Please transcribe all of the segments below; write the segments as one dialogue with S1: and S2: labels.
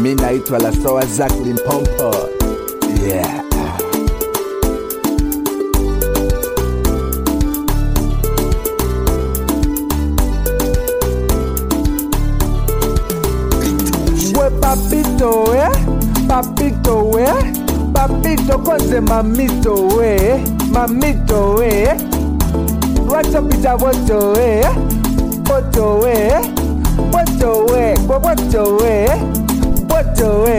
S1: Mimi naitwa Lasoa Zack Limpompo. Yeah. We papito papito papito konze mamito mamito wacha pita woto woto woto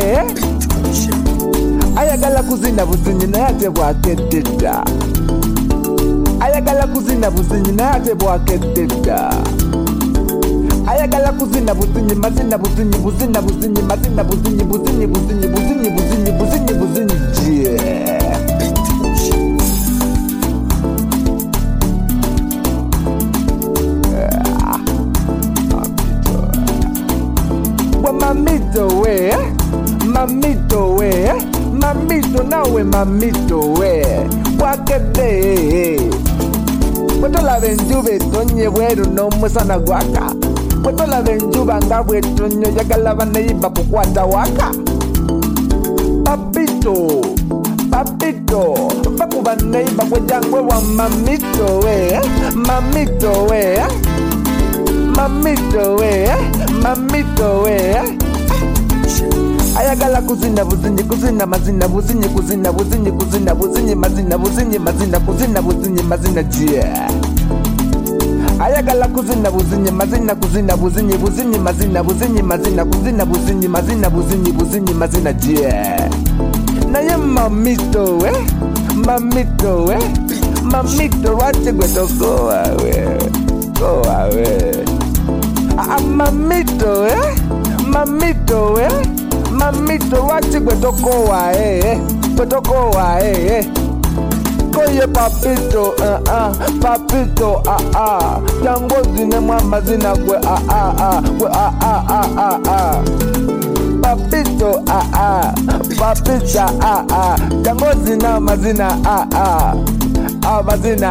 S1: ayagala kuzina buzinyi nayate bwakededa ayagala kuzina buzinyi nayate bwakededa ayagala kuzina buzinyi mazina buzinyi buzina buzinyi mazina buzinyi buzinyi buzinyi buzinyi buzinyi buzinyi buzinyi yeah. Mamito nawe mamito wakede wetola benjube tonye bweru no musana gwaka wetola benjuba nga bwetonyo jagala baneiba kukwata waka papito bakuba neiba kwejangwe wa mamito mamito ayagala kuzina buzinyi kuzina mazina buzinyi kuzina buzinyi kuzina buzinyi mazina buzinyi mazina kuzina buzinyi mazina yeah. Ayagala kuzina buzinyi mazina kuzina buzinyi buzinyi mazina buzinyi mazina kuzina buzinyi mazina buzinyi buzinyi mazina yeah. Naye mamito mamito wache gwetoko wawe mamito wachi kwetoko wae koye papito papito jangozi ne mama zina kwe papito papita jangozi na mazina mazina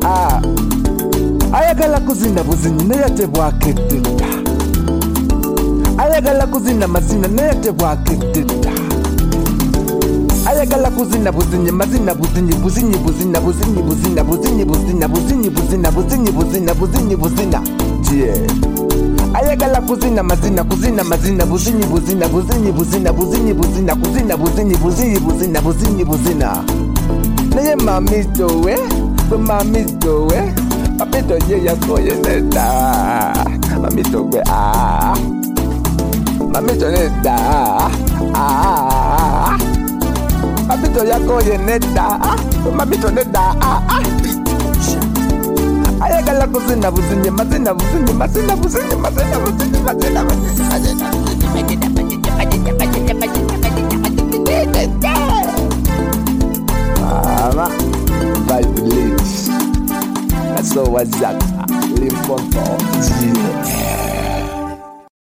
S1: ayagala kuzina buzinyi neyate bwakededa ayagala kuzina mazina neyate bwakededa ayagala kuzina buzinyi mazina buzinyi buzinyi buzina buzinyi buzina buzinyi buzina buzinyi buzina buzinyi buzina buzinyi buzina yeah. Ayagala kuzina mazina kuzina mazina buzinyi buzina buzinyi buzina buzinyi buzina kuzina buzinyi buzinyi buzina buzinyi buzina naye mamito mamito papito ye yakoye neta mamito gwe mamito neta papito yakoye neta mamito neta ayagala kuzina buzinyi mazina buzinyi mazina buzinyi mazina buzinyi mazina mama vibe Lasoa Zack Limpompo yeah.